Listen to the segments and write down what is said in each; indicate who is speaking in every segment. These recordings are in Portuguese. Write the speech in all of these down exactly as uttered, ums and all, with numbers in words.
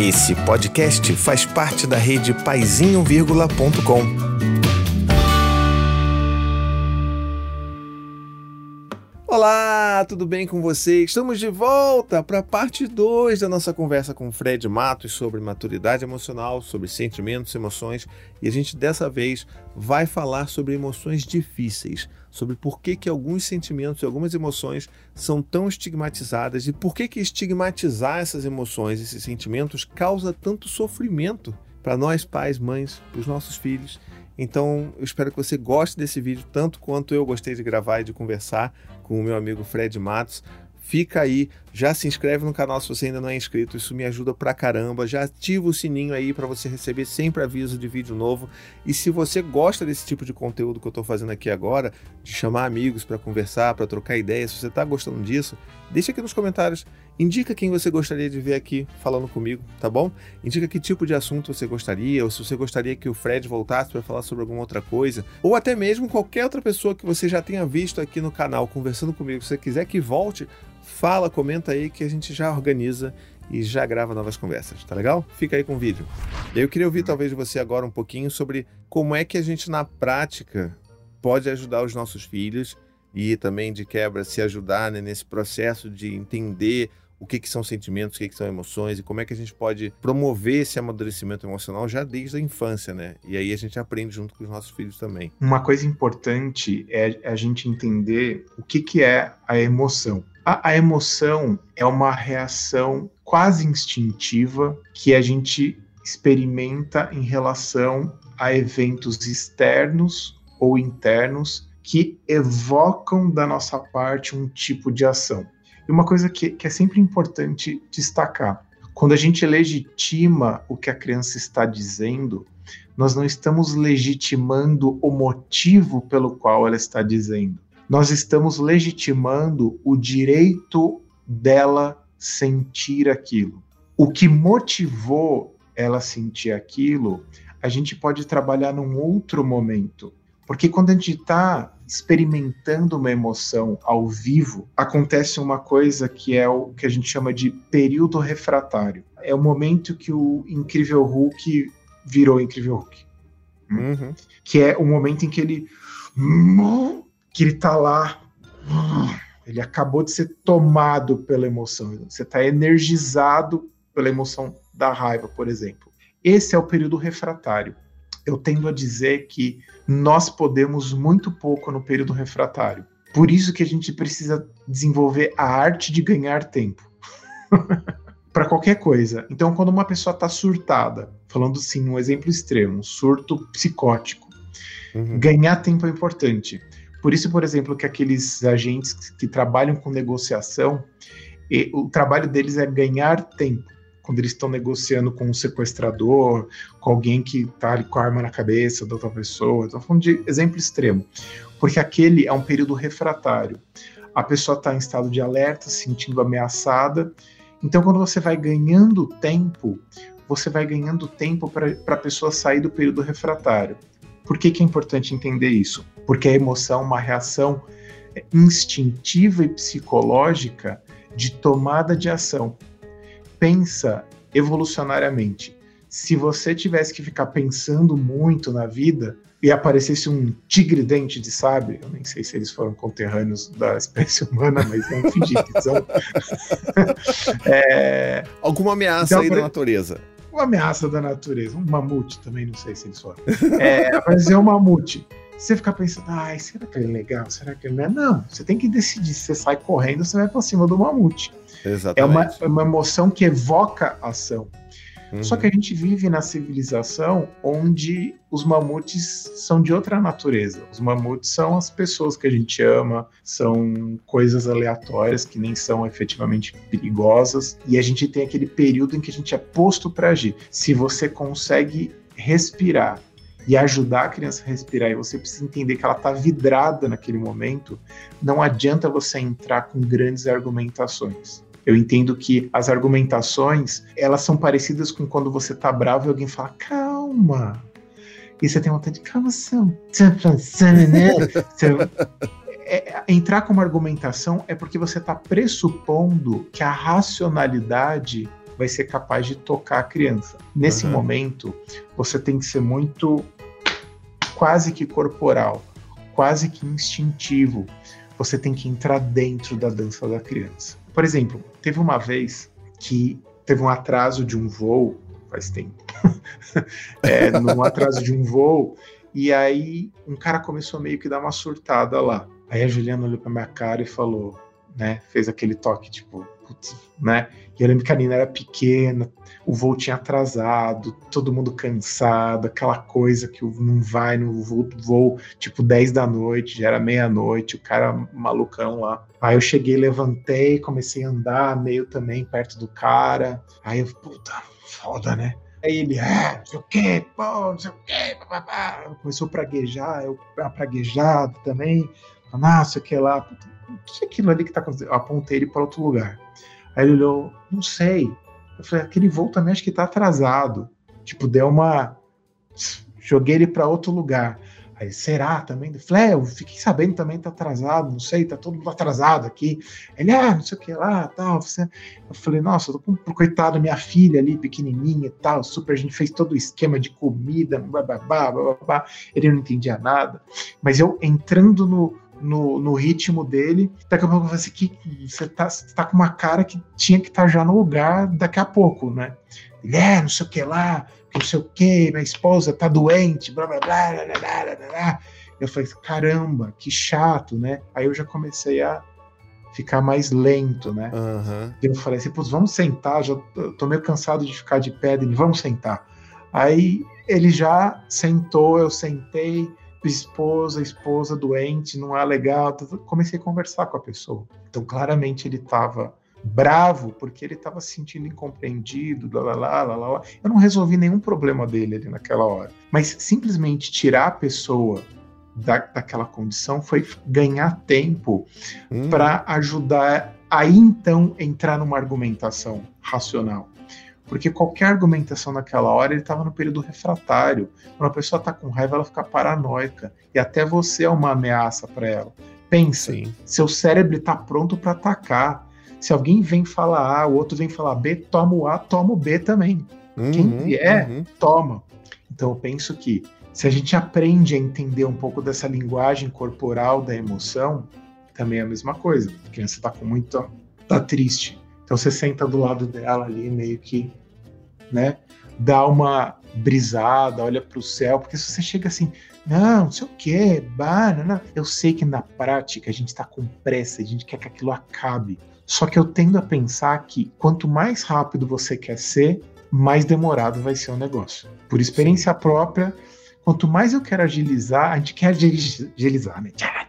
Speaker 1: Esse podcast faz parte da rede paizinho vírgula ponto com. Olá, tudo bem com você? Estamos de volta para a parte dois da nossa conversa com o Fred Matos sobre maturidade emocional, sobre sentimentos, emoções, e a gente dessa vez vai falar sobre emoções difíceis, sobre por que que alguns sentimentos e algumas emoções são tão estigmatizadas e por que que estigmatizar essas emoções, esses sentimentos, causa tanto sofrimento para nós pais, mães, para os nossos filhos. Então, eu espero que você goste desse vídeo tanto quanto eu gostei de gravar e de conversar com o meu amigo Fred Matos. Fica aí, já se inscreve no canal se você ainda não é inscrito, isso me ajuda pra caramba. Já ativa o sininho aí para você receber sempre aviso de vídeo novo. E se você gosta desse tipo de conteúdo que eu tô fazendo aqui agora, de chamar amigos para conversar, para trocar ideias, se você tá gostando disso, deixa aqui nos comentários. Indica quem você gostaria de ver aqui falando comigo, tá bom? Indica que tipo de assunto você gostaria, ou se você gostaria que o Fred voltasse para falar sobre alguma outra coisa, ou até mesmo qualquer outra pessoa que você já tenha visto aqui no canal conversando comigo. Se você quiser que volte, fala, comenta aí que a gente já organiza e já grava novas conversas, tá legal? Fica aí com o vídeo. Eu queria ouvir talvez de você agora um pouquinho sobre como é que a gente na prática pode ajudar os nossos filhos e também de quebra se ajudar, né, nesse processo de entender o que que são sentimentos, o que que são emoções e como é que a gente pode promover esse amadurecimento emocional já desde a infância, né? E aí a gente aprende junto com os nossos filhos também.
Speaker 2: Uma coisa importante é a gente entender o que que é a emoção. A, a emoção é uma reação quase instintiva que a gente experimenta em relação a eventos externos ou internos que evocam da nossa parte um tipo de ação. E uma coisa que, que é sempre importante destacar, quando a gente legitima o que a criança está dizendo, nós não estamos legitimando o motivo pelo qual ela está dizendo. Nós estamos legitimando o direito dela sentir aquilo. O que motivou ela sentir aquilo, a gente pode trabalhar num outro momento. Porque quando a gente está experimentando uma emoção ao vivo, acontece uma coisa que é o que a gente chama de período refratário. É o momento que o Incrível Hulk virou Incrível Hulk.
Speaker 1: Uhum.
Speaker 2: Que é o momento em que ele... que ele tá lá... Ele acabou de ser tomado pela emoção. Você está energizado pela emoção da raiva, por exemplo. Esse é o período refratário. Eu tendo a dizer que nós podemos muito pouco no período refratário. Por isso que a gente precisa desenvolver a arte de ganhar tempo. Para qualquer coisa. Então, quando uma pessoa está surtada, falando assim, um exemplo extremo, um surto psicótico, uhum. ganhar tempo é importante. Por isso, por exemplo, que aqueles agentes que trabalham com negociação, e, o trabalho deles é ganhar tempo. Quando eles estão negociando com um sequestrador, com alguém que está ali com a arma na cabeça da outra pessoa. Estou falando de exemplo extremo. Porque aquele é um período refratário. A pessoa está em estado de alerta, se sentindo ameaçada. Então, quando você vai ganhando tempo, você vai ganhando tempo para a pessoa sair do período refratário. Por que que é importante entender isso? Porque a emoção é uma reação instintiva e psicológica de tomada de ação. Pensa evolucionariamente. Se você tivesse que ficar pensando muito na vida e aparecesse um tigre dente de sabre, eu nem sei se eles foram conterrâneos da espécie humana, mas vamos fingir que são. é...
Speaker 1: Alguma ameaça então, aí da natureza.
Speaker 2: Uma ameaça da natureza. Um mamute também, não sei se eles foram. É, apareceu um mamute. Você fica pensando, ai, será que ele é legal? Será que ele não é? Não, você tem que decidir. Se você sai correndo, você vai pra cima do mamute.
Speaker 1: Exatamente.
Speaker 2: É uma, é uma emoção que evoca ação. Uhum. Só que a gente vive na civilização onde os mamutes são de outra natureza. Os mamutes são as pessoas que a gente ama, são coisas aleatórias que nem são efetivamente perigosas. E a gente tem aquele período em que a gente é posto para agir. Se você consegue respirar e ajudar a criança a respirar, e você precisa entender que ela está vidrada naquele momento, não adianta você entrar com grandes argumentações. Eu entendo que as argumentações, elas são parecidas com quando você tá bravo e alguém fala, calma. E você tem vontade de, calma, você tá pensando, né? É, entrar com uma argumentação é porque você está pressupondo que a racionalidade vai ser capaz de tocar a criança. Nesse uhum. momento, você tem que ser muito quase que corporal, quase que instintivo. Você tem que entrar dentro da dança da criança. Por exemplo, teve uma vez que teve um atraso de um voo, faz tempo, é, num atraso de um voo, e aí um cara começou meio que dar uma surtada lá. Aí a Juliana olhou pra minha cara e falou, né, fez aquele toque, tipo, putz, né, e eu lembro que a Nina era pequena, o voo tinha atrasado, todo mundo cansado, aquela coisa que não vai no voo, voo tipo dez da noite, já era meia-noite, o cara malucão lá. Aí eu cheguei, levantei, comecei a andar meio também perto do cara, aí eu, puta, foda, né? Aí ele, ah, não sei o que, pô, não sei o que, papapá. Começou a praguejar, eu praguejado também, nossa, o que lá, puta, o que é aquilo ali que tá acontecendo? Eu apontei ele para outro lugar. Aí ele olhou, não sei. Eu falei, aquele voo também acho que tá atrasado. Tipo, deu uma... Joguei ele para outro lugar. Aí, será também? Eu falei, é, eu fiquei sabendo também tá atrasado, não sei, tá todo mundo atrasado aqui. Ele, ah, não sei o que lá, tal. Eu falei, nossa, eu tô com, coitado, minha filha ali, pequenininha e tal, super, a gente fez todo o esquema de comida, bababá, bababá. Ele não entendia nada. Mas eu entrando no, no, no ritmo dele, daqui a pouco eu falei assim, que, você, tá, você tá com uma cara que tinha que estar tá já no lugar daqui a pouco, né? Ele, é, não sei o que lá, não sei o que, minha esposa tá doente, blá, blá, blá, blá, blá, blá, blá. Eu falei, caramba, que chato, né? Aí eu já comecei a ficar mais lento, né? Uhum. Eu falei assim, pô, vamos sentar, já tô meio cansado de ficar de pé, ele, vamos sentar. Aí ele já sentou, eu sentei, esposa, esposa doente, não é legal, comecei a conversar com a pessoa. Então, claramente, ele tava bravo, porque ele estava se sentindo incompreendido, lá, lá, lá, lá, lá. Eu não resolvi nenhum problema dele ali naquela hora. Mas simplesmente tirar a pessoa da, daquela condição foi ganhar tempo hum. para ajudar a então entrar numa argumentação racional. Porque qualquer argumentação naquela hora, ele estava no período refratário. Quando a pessoa está com raiva, ela fica paranoica. E até você é uma ameaça para ela. Pensa, Sim. seu cérebro está pronto para atacar. Se alguém vem falar A, o outro vem falar B, toma o A, toma o B também. Uhum, Quem vier, uhum. toma. Então eu penso que se a gente aprende a entender um pouco dessa linguagem corporal da emoção, também é a mesma coisa. A criança está com muito... tá triste. Então você senta do lado dela ali, meio que, né, dá uma brisada, olha para o céu, porque se você chega assim, não, não sei o que, banana, eu sei que na prática a gente está com pressa, a gente quer que aquilo acabe. Só que eu tendo a pensar que quanto mais rápido você quer ser, mais demorado vai ser o negócio. Por experiência Sim. própria, quanto mais eu quero agilizar, a gente quer agilizar, né?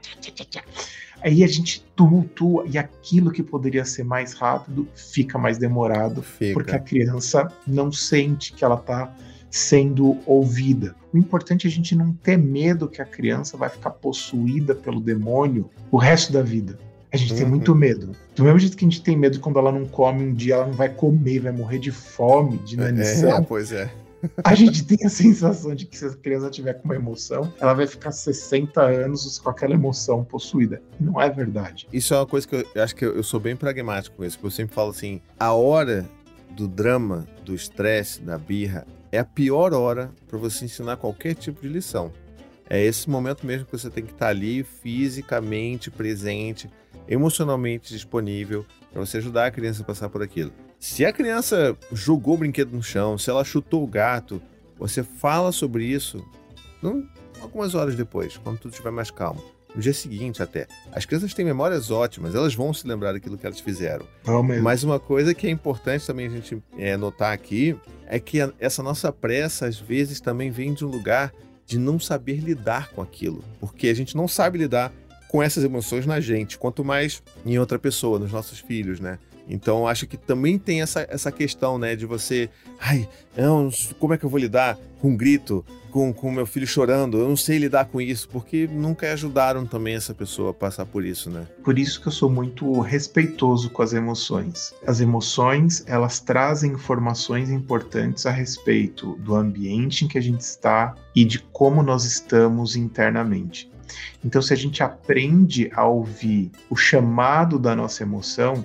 Speaker 2: Aí a gente tumultua e aquilo que poderia ser mais rápido fica mais demorado, fica. Porque a criança não sente que ela está sendo ouvida. O importante é a gente não ter medo que a criança vai ficar possuída pelo demônio o resto da vida. A gente uhum. tem muito medo. Do mesmo jeito que a gente tem medo quando ela não come um dia, ela não vai comer, vai morrer de fome, de inanição.
Speaker 1: É, pois é.
Speaker 2: A gente tem a sensação de que se a criança tiver com uma emoção, ela vai ficar sessenta anos com aquela emoção possuída. Não é verdade.
Speaker 1: Isso é uma coisa que eu, eu acho que eu, eu sou bem pragmático com isso, porque eu sempre falo assim, a hora do drama, do estresse, da birra, é a pior hora para você ensinar qualquer tipo de lição. É esse momento mesmo que você tem que estar ali fisicamente presente, emocionalmente disponível para você ajudar a criança a passar por aquilo. Se a criança jogou o brinquedo no chão, se ela chutou o gato, você fala sobre isso não, algumas horas depois, quando tudo estiver mais calmo. No dia seguinte até. As crianças têm memórias ótimas, elas vão se lembrar daquilo que elas fizeram. Mas uma coisa que é importante também a gente é, notar aqui é que a, essa nossa pressa às vezes também vem de um lugar de não saber lidar com aquilo. Porque a gente não sabe lidar com essas emoções na gente, quanto mais em outra pessoa, nos nossos filhos, né? Então, acho que também tem essa, essa questão, né, de você... Ai, não, como é que eu vou lidar com um grito, com o meu filho chorando? Eu não sei lidar com isso, porque nunca ajudaram também essa pessoa a passar por isso, né?
Speaker 2: Por isso que eu sou muito respeitoso com as emoções. As emoções, elas trazem informações importantes a respeito do ambiente em que a gente está e de como nós estamos internamente. Então, se a gente aprende a ouvir o chamado da nossa emoção,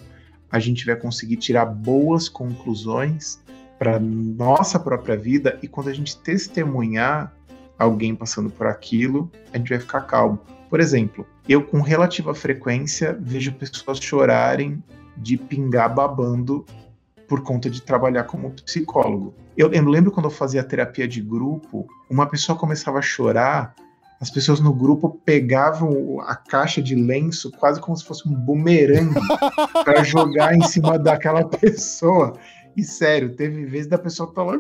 Speaker 2: a gente vai conseguir tirar boas conclusões para nossa própria vida, e quando a gente testemunhar alguém passando por aquilo, a gente vai ficar calmo. Por exemplo, eu com relativa frequência vejo pessoas chorarem de pingar babando por conta de trabalhar como psicólogo. Eu, eu lembro quando eu fazia terapia de grupo, uma pessoa começava a chorar, as pessoas no grupo pegavam a caixa de lenço quase como se fosse um bumerangue para jogar em cima daquela pessoa. E sério, teve vezes da pessoa tá lá,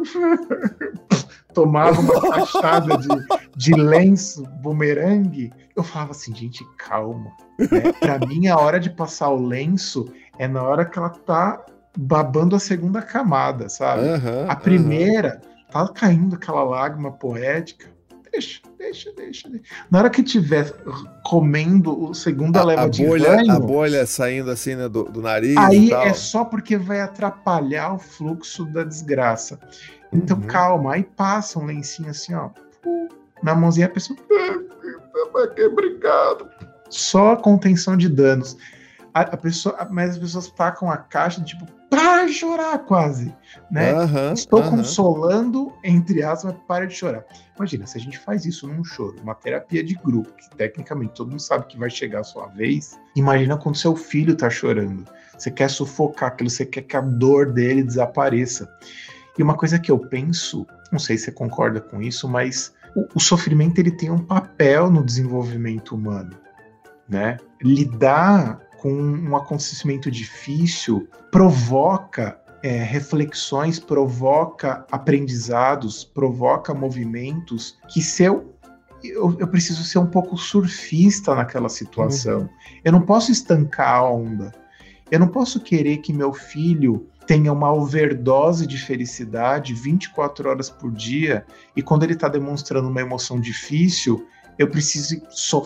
Speaker 2: tomava uma caixada de, de lenço, bumerangue. Eu falava assim, gente, calma. Né? Para mim, a hora de passar o lenço é na hora que ela tá babando a segunda camada, sabe?
Speaker 1: Uhum,
Speaker 2: a primeira, uhum. tá caindo aquela lágrima poética. Deixa, deixa, deixa, deixa. Na hora que tiver comendo a segunda a, leva a de
Speaker 1: bolha,
Speaker 2: banho...
Speaker 1: A bolha saindo assim, né, do, do nariz
Speaker 2: aí
Speaker 1: e tal.
Speaker 2: É só porque vai atrapalhar o fluxo da desgraça. Então, uhum. calma. Aí passa um lencinho assim, ó. Na mãozinha a pessoa... Obrigado. Só a contenção de danos. A, a pessoa, mas as pessoas tacam a caixa, tipo, para de chorar quase, né? Uhum, Estou uhum. consolando, entre aspas, mas para de chorar. Imagina, se a gente faz isso num choro, uma terapia de grupo, que tecnicamente todo mundo sabe que vai chegar a sua vez, imagina quando seu filho tá chorando. Você quer sufocar aquilo, você quer que a dor dele desapareça. E uma coisa que eu penso, não sei se você concorda com isso, mas o, o sofrimento ele tem um papel no desenvolvimento humano, né? Lidar com um acontecimento difícil provoca é, reflexões, provoca aprendizados, provoca movimentos que se eu, eu, eu preciso ser um pouco surfista naquela situação. Uhum. Eu não posso estancar a onda. Eu não posso querer que meu filho tenha uma overdose de felicidade vinte e quatro horas por dia e quando ele está demonstrando uma emoção difícil, eu preciso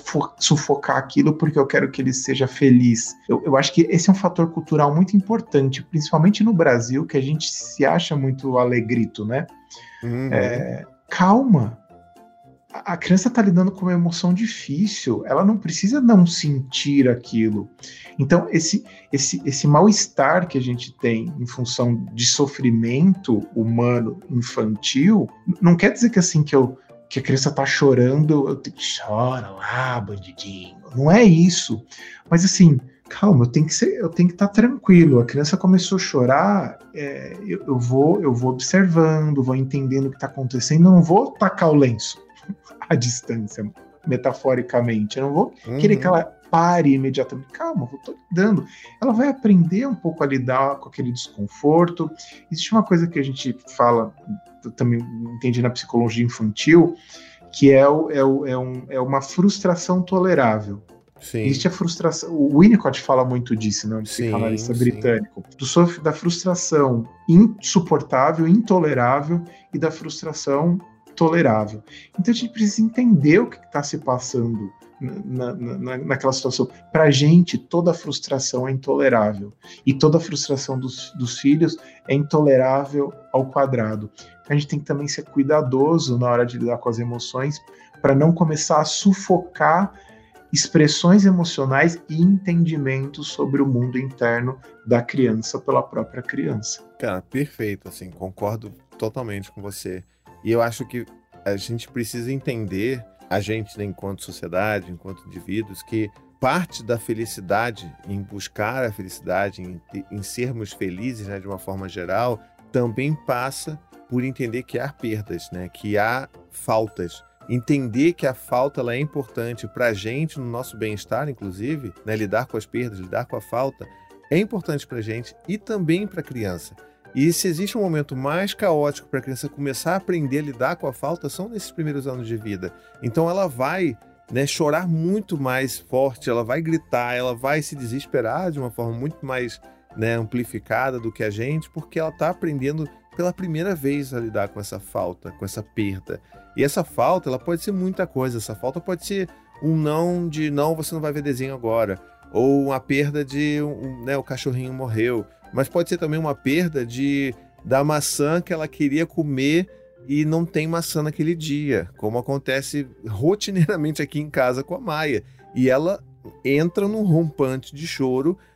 Speaker 2: sufocar aquilo porque eu quero que ele seja feliz. Eu, eu acho que esse é um fator cultural muito importante, principalmente no Brasil, que a gente se acha muito alegrito, né? Uhum. É, calma. A, a criança está lidando com uma emoção difícil, ela não precisa não sentir aquilo. Então, esse, esse, esse mal-estar que a gente tem em função de sofrimento humano infantil, não quer dizer que assim que eu que a criança tá chorando, eu tenho que chora lá, bandidinho. Não é isso. Mas assim, calma, eu tenho que ser, eu tenho que estar tá tranquilo. A criança começou a chorar, é, eu, eu, vou, eu vou observando, vou entendendo o que está acontecendo. Eu não vou tacar o lenço à distância, metaforicamente. Eu não vou uhum. querer que ela pare imediatamente. Calma, eu tô lidando. Ela vai aprender um pouco a lidar com aquele desconforto. Existe uma coisa que a gente fala, eu também entendi na psicologia infantil, que é, o, é, o, é, um, é uma frustração tolerável. Sim. Existe a frustração. O Winnicott fala muito disso, né? Um psicanalista britânico. Do sofre da frustração insuportável, intolerável e da frustração tolerável. Então a gente precisa entender o que está se passando na, na, naquela situação. Para a gente, toda frustração é intolerável. E toda frustração dos, dos filhos é intolerável ao quadrado. A gente tem que também ser cuidadoso na hora de lidar com as emoções para não começar a sufocar expressões emocionais e entendimentos sobre o mundo interno da criança pela própria criança.
Speaker 1: Cara, perfeito, assim, concordo totalmente com você. E eu acho que a gente precisa entender, a gente, né, enquanto sociedade, enquanto indivíduos, que parte da felicidade, em buscar a felicidade, em, em sermos felizes, né, de uma forma geral, também passa por entender que há perdas, né, que há faltas. Entender que a falta ela é importante para a gente, no nosso bem-estar, inclusive, né, lidar com as perdas, lidar com a falta, é importante para a gente e também para a criança. E se existe um momento mais caótico para a criança começar a aprender a lidar com a falta, são nesses primeiros anos de vida. Então ela vai, né, chorar muito mais forte, ela vai gritar, ela vai se desesperar de uma forma muito mais, né, amplificada do que a gente, porque ela está aprendendo pela primeira vez a lidar com essa falta, com essa perda. E essa falta, ela pode ser muita coisa. Essa falta pode ser um não de não, você não vai ver desenho agora. Ou uma perda de, um, né, o cachorrinho morreu. Mas pode ser também uma perda de, da maçã que ela queria comer e não tem maçã naquele dia. Como acontece rotineiramente aqui em casa com a Maia. E ela entra num rompante de choro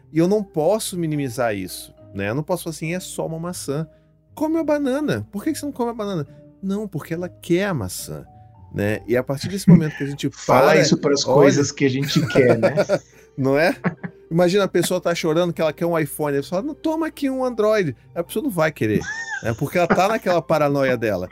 Speaker 1: E eu não posso minimizar isso, né? Eu não posso falar assim, é só uma maçã. Come a banana. Por que você não come a banana? Não, porque ela quer a maçã, né? E a partir desse momento que a gente
Speaker 2: Fala
Speaker 1: para...
Speaker 2: isso para as
Speaker 1: olha,
Speaker 2: coisas que a gente quer, né?
Speaker 1: não é? Imagina a pessoa tá chorando que ela quer um iPhone. Ela fala, não, toma aqui um Android. A pessoa não vai querer, né? Porque ela tá naquela paranoia dela.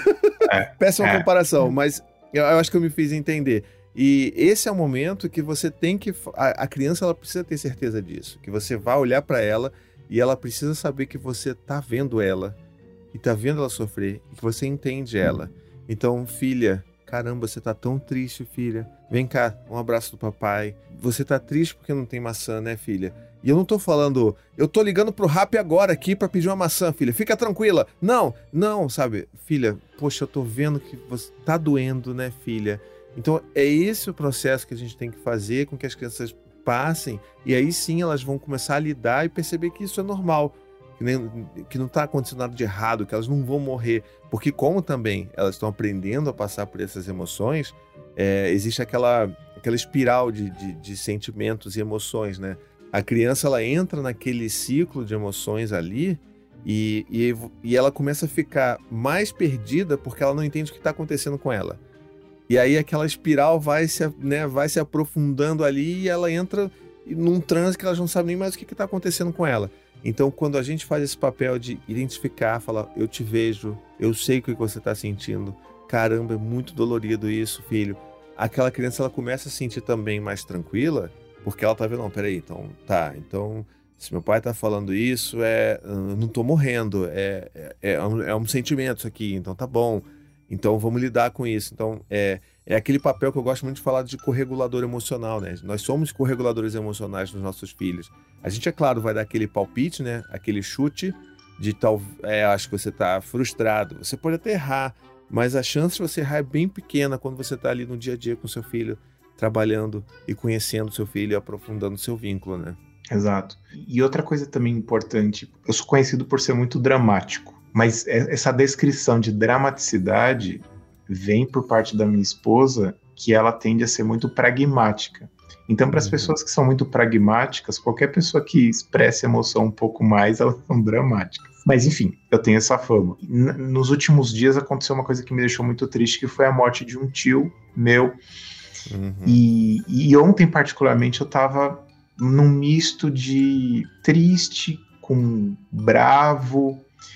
Speaker 2: É,
Speaker 1: Péssima
Speaker 2: é.
Speaker 1: comparação, mas eu, eu acho que eu me fiz entender. E esse é o momento que você tem que... A, a criança, ela precisa ter certeza disso. Que você vai olhar para ela e ela precisa saber que você tá vendo ela. E tá vendo ela sofrer. E que você entende ela. Então, filha... Caramba, você tá tão triste, filha. Vem cá, um abraço do papai. Você tá triste porque não tem maçã, né, filha? E eu não tô falando... Eu tô ligando pro Rappi agora aqui pra pedir uma maçã, filha. Fica tranquila. Não, não, sabe? Filha, poxa, eu tô vendo que você tá doendo, né, filha? Então, é esse o processo que a gente tem que fazer com que as crianças passem. E aí sim elas vão começar a lidar e perceber que isso é normal. Que, nem, que não está acontecendo nada de errado, que elas não vão morrer. Porque como também elas estão aprendendo a passar por essas emoções, é, existe aquela, aquela espiral de, de, de sentimentos e emoções, né? A criança, ela entra naquele ciclo de emoções ali e, e, e ela começa a ficar mais perdida porque ela não entende o que está acontecendo com ela. E aí aquela espiral vai se, né, vai se aprofundando ali e ela entra num transe que ela não sabe nem mais o que está acontecendo com ela. Então, quando a gente faz esse papel de identificar, falar, eu te vejo, eu sei o que você está sentindo, caramba, é muito dolorido isso, filho. Aquela criança, ela começa a se sentir também mais tranquila, porque ela tá vendo, não, peraí, então, tá, então, se meu pai tá falando isso, é, eu não tô morrendo, é, é, é, um, é um sentimento isso aqui, então tá bom, então vamos lidar com isso. Então, é, é aquele papel que eu gosto muito de falar de corregulador emocional, né? Nós somos correguladores emocionais dos nossos filhos. A gente, é claro, vai dar aquele palpite, né? Aquele chute de tal... É, acho que você está frustrado. Você pode até errar, mas a chance de você errar é bem pequena quando você está ali no dia a dia com seu filho, trabalhando e conhecendo seu filho e aprofundando seu vínculo, né?
Speaker 2: Exato. E outra coisa também importante, eu sou conhecido por ser muito dramático, mas essa descrição de dramaticidade vem por parte da minha esposa, que ela tende a ser muito pragmática. Então, para as uhum. pessoas que são muito pragmáticas, qualquer pessoa que expresse emoção um pouco mais, elas são dramáticas. Mas, enfim, eu tenho essa fama. N- nos últimos dias aconteceu uma coisa que me deixou muito triste, que foi a morte de um tio meu. Uhum. E, e ontem, particularmente, eu estava num misto de triste com bravo,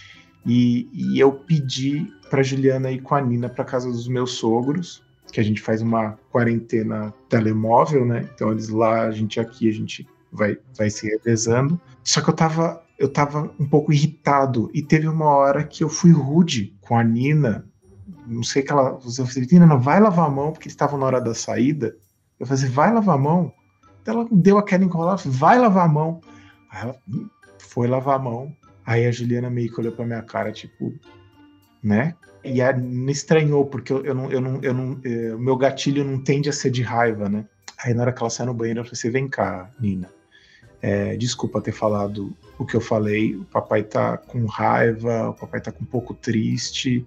Speaker 2: e, e eu pedi para Juliana ir com a Nina para casa dos meus sogros, que a gente faz uma quarentena telemóvel, né? Então eles lá, a gente aqui, a gente vai, vai se revezando. Só que eu tava, eu tava um pouco irritado, e teve uma hora que eu fui rude com a Nina, não sei que ela... Eu falei, Nina, não vai lavar a mão, porque eles estavam na hora da saída. Eu falei, vai lavar a mão. Ela deu aquela enrolada, vai lavar a mão. Aí ela foi lavar a mão. Aí a Juliana meio que olhou pra minha cara, tipo, né? E a Nina estranhou, porque eu, eu não, eu não, eu não, é, o meu gatilho não tende a ser de raiva, né? Aí na hora que ela sai no banheiro, eu falei assim, vem cá, Nina. É, desculpa ter falado o que eu falei, o papai tá com raiva, o papai tá um pouco triste,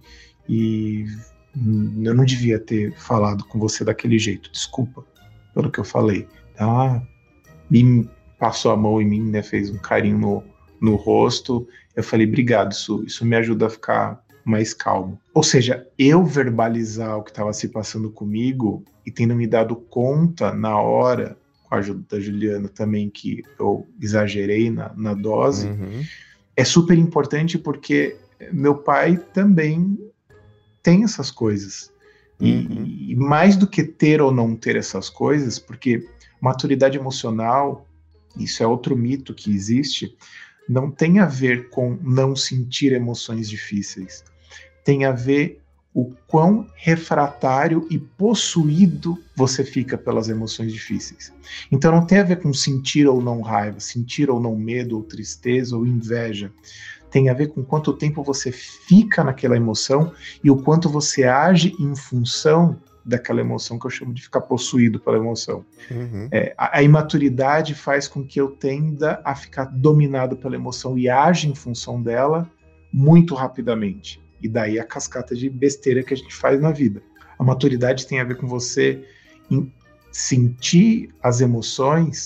Speaker 2: e eu não devia ter falado com você daquele jeito, desculpa pelo que eu falei. Ela me passou a mão em mim, né, fez um carinho no, no rosto. Eu falei, obrigado, isso, isso me ajuda a ficar mais calmo. Ou seja, eu verbalizar o que estava se passando comigo e tendo me dado conta na hora, com a ajuda da Juliana também, que eu exagerei na, na dose, uhum. é super importante, porque meu pai também tem essas coisas. Uhum. E, e mais do que ter ou não ter essas coisas, porque maturidade emocional, isso é outro mito que existe, não tem a ver com não sentir emoções difíceis. Tem a ver o quão refratário e possuído você fica pelas emoções difíceis. Então não tem a ver com sentir ou não raiva, sentir ou não medo, ou tristeza, ou inveja. Tem a ver com quanto tempo você fica naquela emoção e o quanto você age em função daquela emoção, que eu chamo de ficar possuído pela emoção. Uhum. É, a, a imaturidade faz com que eu tenda a ficar dominado pela emoção e age em função dela muito rapidamente. E daí a cascata de besteira que a gente faz na vida. A maturidade tem a ver com você sentir as emoções,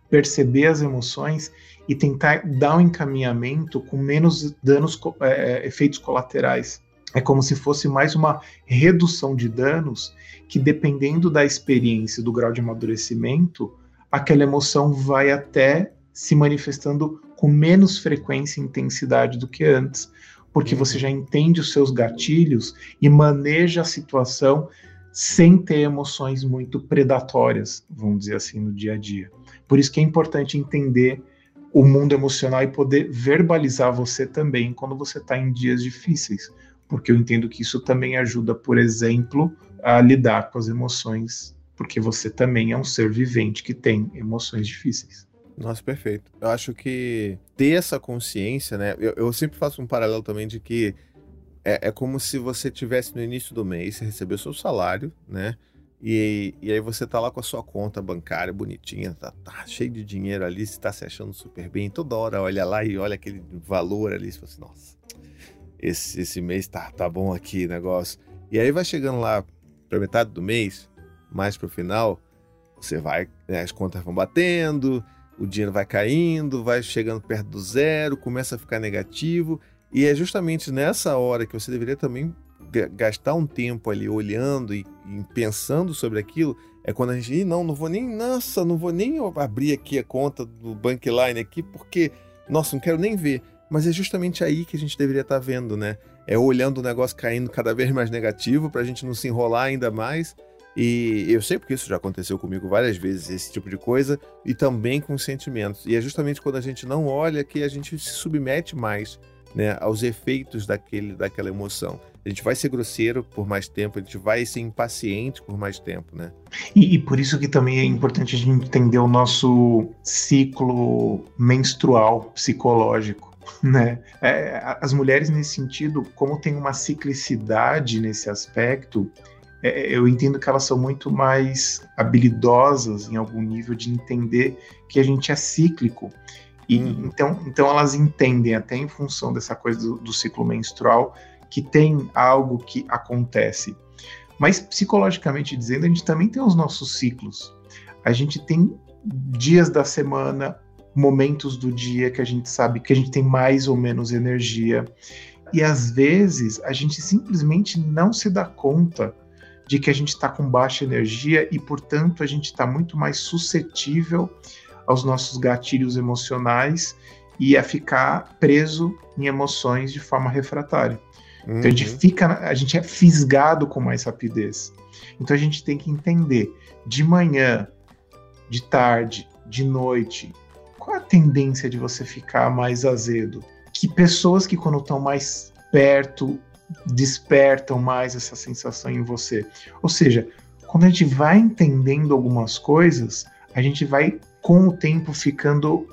Speaker 2: perceber as emoções e tentar dar um encaminhamento com menos danos, é, efeitos colaterais. É como se fosse mais uma redução de danos que, dependendo da experiência, do grau de amadurecimento, aquela emoção vai até se manifestando com menos frequência e intensidade do que antes, porque você já entende os seus gatilhos e maneja a situação sem ter emoções muito predatórias, vamos dizer assim, no dia a dia. Por isso que é importante entender o mundo emocional e poder verbalizar você também quando você está em dias difíceis, porque eu entendo que isso também ajuda, por exemplo, a lidar com as emoções, porque você também é um ser vivente que tem emoções difíceis.
Speaker 1: Nossa, perfeito. Eu acho que ter essa consciência, né? Eu, eu sempre faço um paralelo também de que é, é como se você tivesse no início do mês, você recebeu seu salário, né? E, e aí você tá lá com a sua conta bancária bonitinha, tá, tá cheio de dinheiro ali, você tá se achando super bem, toda hora olha lá e olha aquele valor ali, você fala assim, nossa, esse, esse mês tá, tá bom aqui o negócio. E aí vai chegando lá pra metade do mês, mais pro final, você vai, né, as contas vão batendo, o dinheiro vai caindo, vai chegando perto do zero, começa a ficar negativo, e é justamente nessa hora que você deveria também gastar um tempo ali olhando e, e pensando sobre aquilo, é quando a gente, Ih, não, não vou nem, nossa, não vou nem abrir aqui a conta do Bankline aqui, porque, nossa, não quero nem ver. Mas é justamente aí que a gente deveria estar vendo, né? É olhando o negócio caindo cada vez mais negativo, pra gente não se enrolar ainda mais. E eu sei porque isso já aconteceu comigo várias vezes, esse tipo de coisa, e também com sentimentos. E é justamente quando a gente não olha que a gente se submete mais, né, aos efeitos daquele, daquela emoção. A gente vai ser grosseiro por mais tempo, a gente vai ser impaciente por mais tempo, né?
Speaker 2: E, e por isso que também é importante a gente entender o nosso ciclo menstrual psicológico, né? É, as mulheres, nesse sentido, como tem uma ciclicidade nesse aspecto, eu entendo que elas são muito mais habilidosas em algum nível de entender que a gente é cíclico. E, hum. então, então elas entendem, até em função dessa coisa do, do ciclo menstrual, que tem algo que acontece. Mas, psicologicamente dizendo, a gente também tem os nossos ciclos. A gente tem dias da semana, momentos do dia que a gente sabe que a gente tem mais ou menos energia. E, às vezes, a gente simplesmente não se dá conta de que a gente está com baixa energia e, portanto, a gente está muito mais suscetível aos nossos gatilhos emocionais e a ficar preso em emoções de forma refratária. Uhum. Então a gente fica, a gente é fisgado com mais rapidez. Então a gente tem que entender de manhã, de tarde, de noite, qual é a tendência de você ficar mais azedo? Que pessoas que quando estão mais perto despertam mais essa sensação em você. Ou seja, quando a gente vai entendendo algumas coisas, a gente vai com o tempo ficando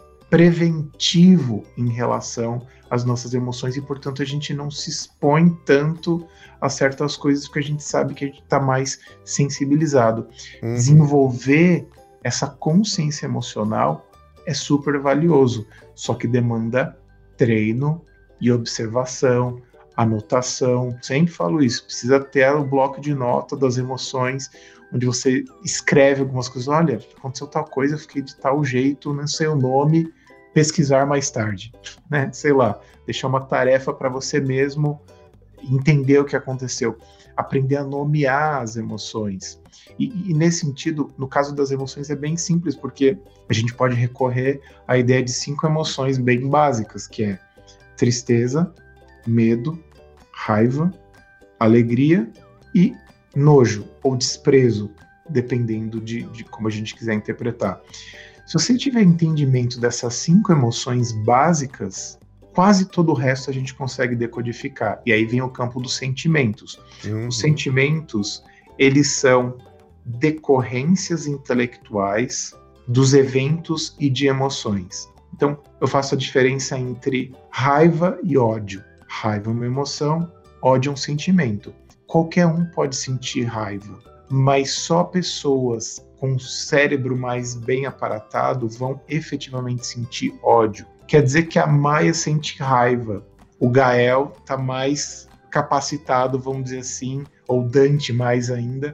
Speaker 2: preventivo em relação às nossas emoções e, portanto, a gente não se expõe tanto a certas coisas porque a gente sabe que a gente está mais sensibilizado. Uhum. Desenvolver essa consciência emocional é super valioso, só que demanda treino e observação, anotação. Sempre falo isso, precisa ter o bloco de nota das emoções, onde você escreve algumas coisas. Olha, aconteceu tal coisa, eu fiquei de tal jeito, não sei o nome, pesquisar mais tarde, né? Sei lá, deixar uma tarefa para você mesmo entender o que aconteceu, aprender a nomear as emoções. E, e nesse sentido, no caso das emoções é bem simples, porque a gente pode recorrer à ideia de cinco emoções bem básicas, que é tristeza, medo, raiva, alegria e nojo ou desprezo, dependendo de, de como a gente quiser interpretar. Se você tiver entendimento dessas cinco emoções básicas, quase todo o resto a gente consegue decodificar. E aí vem o campo dos sentimentos. Uhum. Os sentimentos, eles são decorrências intelectuais dos eventos e de emoções. Então, eu faço a diferença entre raiva e ódio. Raiva é uma emoção, ódio é um sentimento. Qualquer um pode sentir raiva, mas só pessoas com o cérebro mais bem aparatado vão efetivamente sentir ódio. Quer dizer que a Maia sente raiva, o Gael está mais capacitado, vamos dizer assim, ou Dante mais ainda,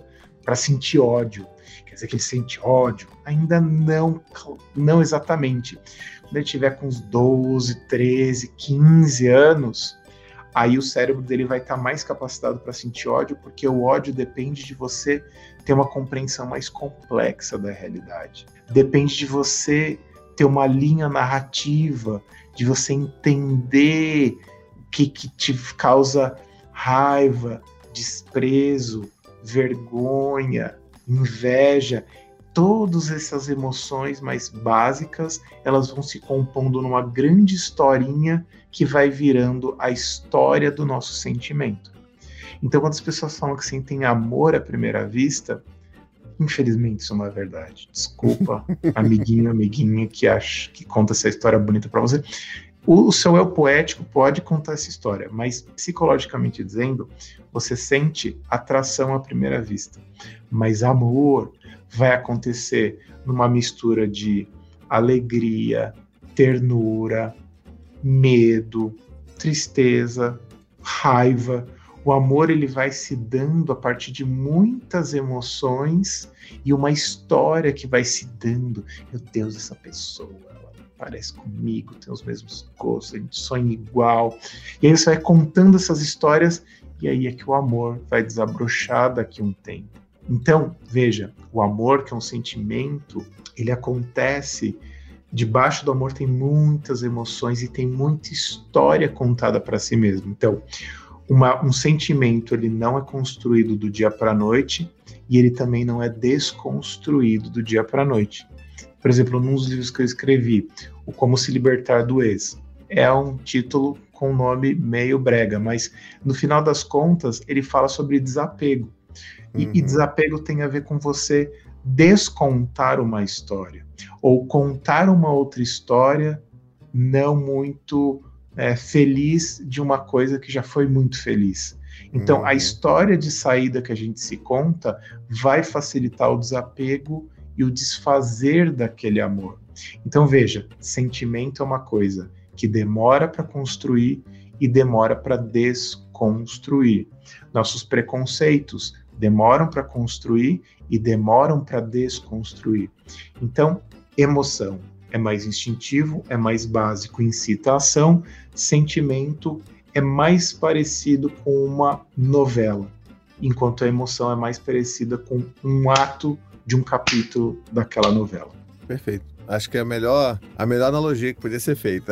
Speaker 2: para sentir ódio. Quer dizer que ele sente ódio? Ainda não, não exatamente. Quando ele tiver com uns doze, treze, quinze anos, aí o cérebro dele vai estar mais capacitado para sentir ódio, porque o ódio depende de você ter uma compreensão mais complexa da realidade. Depende de você ter uma linha narrativa, de você entender o que, que te causa raiva, desprezo, vergonha, inveja. Todas essas emoções mais básicas, elas vão se compondo numa grande historinha que vai virando a história do nosso sentimento. Então, quando as pessoas falam que sentem amor à primeira vista, infelizmente isso não é verdade. Desculpa, amiguinho, amiguinha que acha que conta essa história bonita para você. O, o seu eu poético pode contar essa história, mas psicologicamente dizendo, você sente atração à primeira vista. Mas amor vai acontecer numa mistura de alegria, ternura, medo, tristeza, raiva. O amor ele vai se dando a partir de muitas emoções e uma história que vai se dando. Meu Deus, essa pessoa, ela parece comigo, tem os mesmos gostos, a gente sonha igual. E aí você vai contando essas histórias e aí é que o amor vai desabrochar daqui a um tempo. Então, veja, o amor, que é um sentimento, ele acontece, debaixo do amor tem muitas emoções e tem muita história contada para si mesmo. Então, uma, um sentimento, ele não é construído do dia para a noite e ele também não é desconstruído do dia para a noite. Por exemplo, num dos livros que eu escrevi, o Como Se Libertar do Ex, é um título com nome meio brega, mas no final das contas, ele fala sobre desapego. E, uhum. e desapego tem a ver com você descontar uma história, ou contar uma outra história não muito é, feliz de uma coisa que já foi muito feliz. Então, uhum. a história de saída que a gente se conta vai facilitar o desapego e o desfazer daquele amor. Então, veja, sentimento é uma coisa que demora para construir e demora para desconstruir. Nossos preconceitos demoram para construir e demoram para desconstruir. Então, emoção é mais instintivo, é mais básico, incita a ação. Sentimento é mais parecido com uma novela, enquanto a emoção é mais parecida com um ato de um capítulo daquela novela.
Speaker 1: Perfeito. Acho que é a melhor, a melhor analogia que podia ser feita.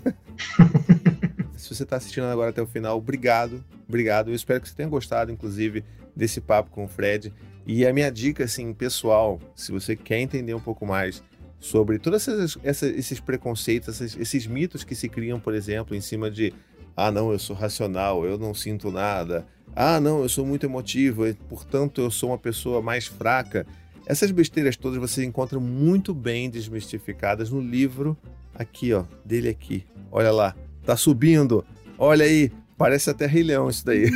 Speaker 1: Se você está assistindo agora até o final, obrigado, obrigado. Eu espero que você tenha gostado, inclusive, desse papo com o Fred. E a minha dica, assim, pessoal, se você quer entender um pouco mais sobre todos esses, esses preconceitos, esses, esses mitos que se criam, por exemplo, em cima de ah, não, eu sou racional, eu não sinto nada. Ah, não, eu sou muito emotivo, e, portanto, eu sou uma pessoa mais fraca. Essas besteiras todas você encontra muito bem desmistificadas no livro aqui, ó, dele aqui. Olha lá, tá subindo. Olha aí, parece até Rei Leão isso daí.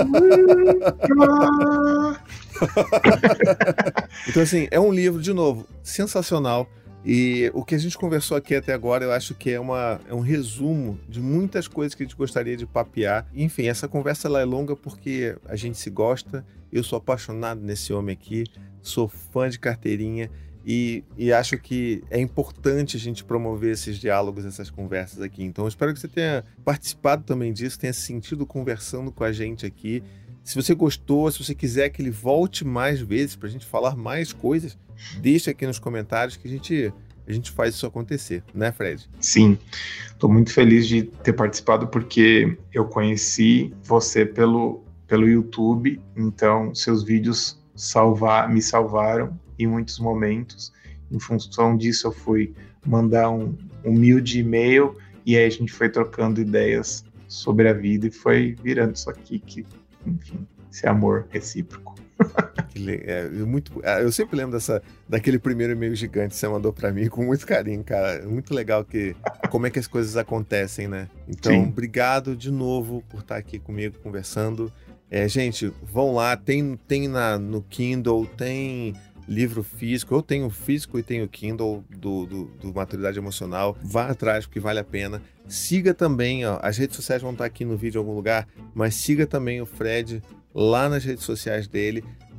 Speaker 1: Então, assim, é um livro, de novo, sensacional. E o que a gente conversou aqui até agora, eu acho que é, uma, é um resumo de muitas coisas que a gente gostaria de papear. Enfim, essa conversa ela é longa porque a gente se gosta. Eu sou apaixonado nesse homem aqui, sou fã de carteirinha e, e acho que é importante a gente promover esses diálogos, essas conversas aqui. Então, eu espero que você tenha participado também disso, tenha se sentido conversando com a gente aqui. Se você gostou, se você quiser que ele volte mais vezes para a gente falar mais coisas, deixa aqui nos comentários que a gente, a gente faz isso acontecer, né, Fred?
Speaker 2: Sim, estou muito feliz de ter participado porque eu conheci você pelo, pelo YouTube, então seus vídeos salvar, me salvaram em muitos momentos. Em função disso, eu fui mandar um humilde e-mail e aí a gente foi trocando ideias sobre a vida e foi virando isso aqui que, enfim, esse amor recíproco.
Speaker 1: É, muito, eu sempre lembro dessa, daquele primeiro e-mail gigante que você mandou pra mim com muito carinho, cara. É muito legal que, como é que as coisas acontecem, né? Então, sim, obrigado de novo por estar aqui comigo conversando. É, gente, vão lá, tem, tem na, no Kindle, tem livro físico, eu tenho físico e tenho Kindle do, do, do Maturidade Emocional. Vá atrás porque vale a pena. Siga também, ó, as redes sociais vão estar aqui no vídeo em algum lugar, mas siga também o Fred lá nas redes sociais dele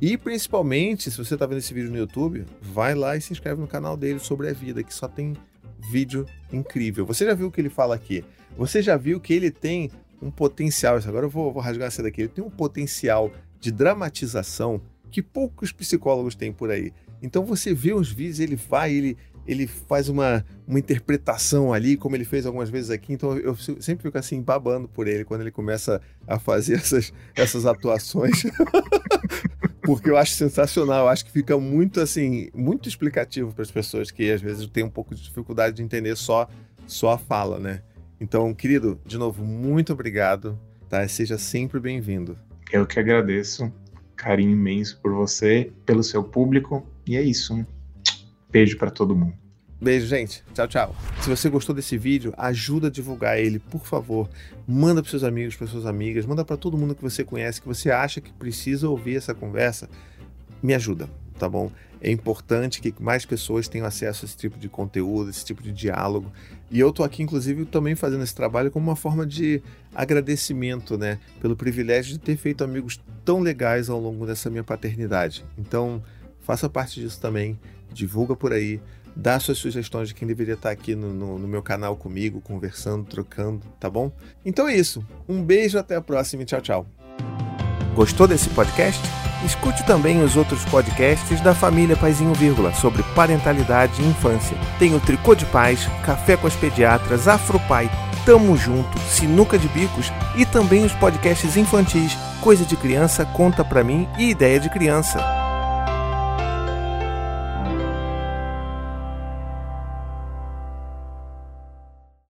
Speaker 1: E principalmente, se você está vendo esse vídeo no YouTube, vai lá e se inscreve no canal dele sobre a vida, que só tem vídeo incrível. Você já viu o que ele fala aqui? Você já viu que ele tem um potencial, agora eu vou, vou rasgar essa daqui, ele tem um potencial de dramatização que poucos psicólogos têm por aí. Então você vê os vídeos, ele vai, ele, ele faz uma, uma interpretação ali, como ele fez algumas vezes aqui, então eu sempre fico assim babando por ele quando ele começa a fazer essas, essas atuações. Porque eu acho sensacional, eu acho que fica muito assim, muito explicativo para as pessoas que às vezes têm um pouco de dificuldade de entender só, só a fala, né? Então, querido, de novo, muito obrigado, tá? Seja sempre bem-vindo.
Speaker 2: Eu que agradeço, carinho imenso por você, pelo seu público, e é isso. Beijo para todo mundo.
Speaker 1: Beijo, gente. Tchau, tchau. Se você gostou desse vídeo, ajuda a divulgar ele, por favor. Manda para seus amigos, para suas amigas, manda para todo mundo que você conhece, que você acha que precisa ouvir essa conversa. Me ajuda, tá bom? É importante que mais pessoas tenham acesso a esse tipo de conteúdo, esse tipo de diálogo. E eu tô aqui, inclusive, também fazendo esse trabalho como uma forma de agradecimento, né? Pelo privilégio de ter feito amigos tão legais ao longo dessa minha paternidade. Então, faça parte disso também, divulga por aí. Dá suas sugestões de quem deveria estar aqui no, no, no meu canal comigo, conversando, trocando, tá bom? Então é isso. Um beijo, até a próxima e tchau, tchau. Gostou desse podcast? Escute também os outros podcasts da família Paizinho Vírgula sobre parentalidade e infância. Tem o Tricô de Paz, Café com as Pediatras, Afropai, Tamo Junto, Sinuca de Bicos e também os podcasts infantis Coisa de Criança, Conta Pra Mim e Ideia de Criança.